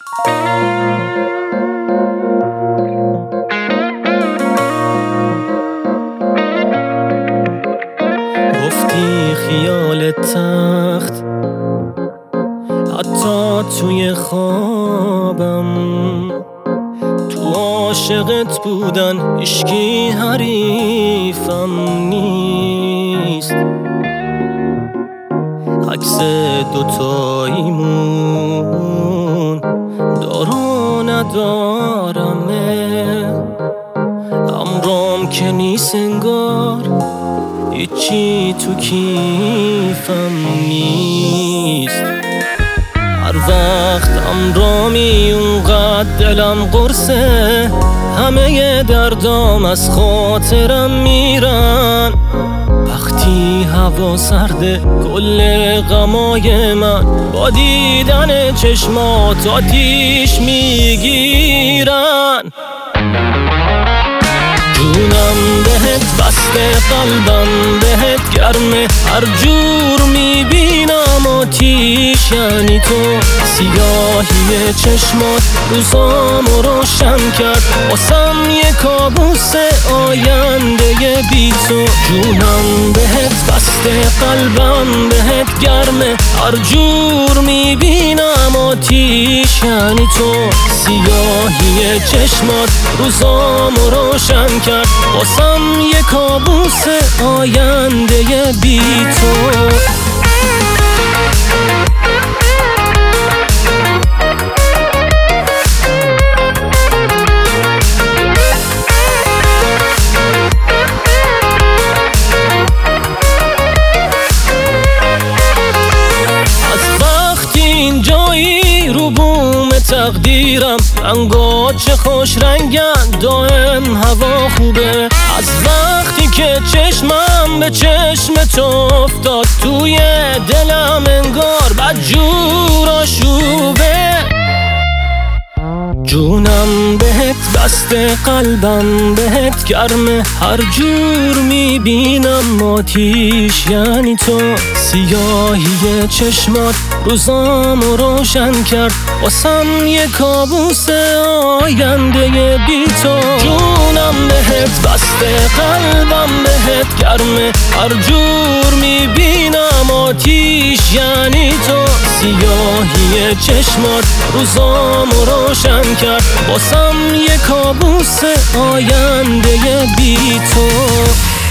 گفتی خیال تخت حتی توی خوابم، تو عاشقت بودن هیچکی حریفم نیست. عکس دوتاییمون دارو ندارمه، امرام که نیست انگار هیچی تو کیفم نیست. هر وقت امرامی اونقدر دلم قرصه، همه دردام از خاطرم میرن. وقتی هوا سرده کل غمای من با دیدن چشمات آتیش میگیرن. جونم بهت بسته، قلبم بهت گرمه، هر جور میبینم آتیش یعنی تو. سیاهی چشمات روزامو روشن کرد، واسم یه کابوس آینده بی تو. جونم بهت بسته، قلبم بهت گرمه، هر جور میبینم آتیش یعنی تو. سیاهی چشمات روزامو روشن کرد، واسم یه کابوس آینده بی تو. تقدیرم رنگات چه خوش رنگن، دائم هوا خوبه. از وقتی که چشمم به چشم تو افتاد، توی دلم انگار بدجور آشوبه. جونم بهت بسته، قلبم بهت گرمه، هر جور میبینم آتیش یعنی تو. سیاهی چشمات روزامو روشن کرد، واسم یه کابوس آینده بی تو. جونم بهت بسته، قلبم بهت گرمه، هر جور میبینم آتیش یعنی تو. سیاهی چشمات روزامو روشن کرد، واسم یه کابوس آینده بی تو.